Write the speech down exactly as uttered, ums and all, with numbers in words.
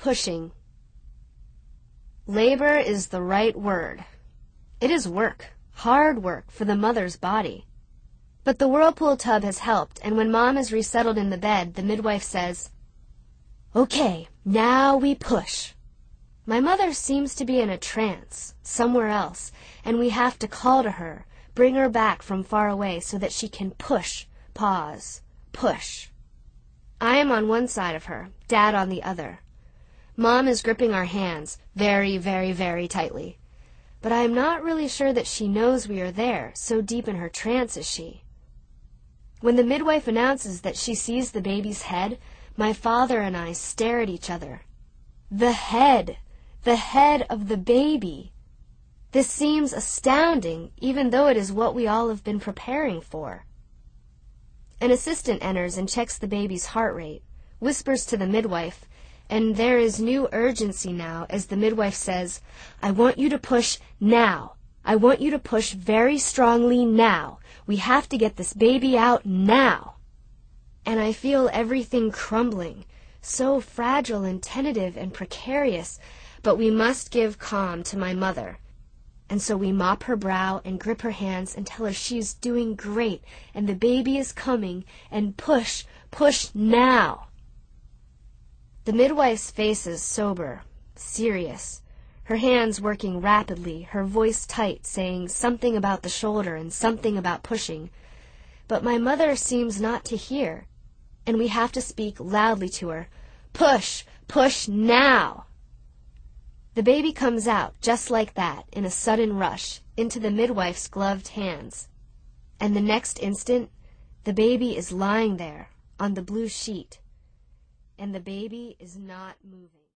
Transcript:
pushing. Labor is the right word. It is work, hard work for the mother's body. But the Whirlpool tub has helped, and when Mom is resettled in the bed, the midwife says, "Okay, now we push." My mother seems to be in a trance, somewhere else, and we have to call to her, bring her back from far away so that she can push, pause, push. I am on one side of her, Dad on the other. Mom is gripping our hands very, very, very tightly. But I am not really sure that she knows we are there, so deep in her trance is she. When the midwife announces that she sees the baby's head, my father and I stare at each other. The head! The head of the baby! This seems astounding, even though it is what we all have been preparing for. An assistant enters and checks the baby's heart rate, whispers to the midwife, and there is new urgency now as the midwife says, "I want you to push now. I want you to push very strongly now. We have to get this baby out now." And I feel everything crumbling, so fragile and tentative and precarious, but we must give calm to my mother. And so we mop her brow and grip her hands and tell her she's doing great and the baby is coming, and push, push now. The midwife's face is sober, serious, her hands working rapidly, her voice tight, saying something about the shoulder and something about pushing. But my mother seems not to hear, and we have to speak loudly to her, "Push, push now!" The baby comes out, just like that, in a sudden rush, into the midwife's gloved hands. And the next instant, the baby is lying there, on the blue sheet. And the baby is not moving.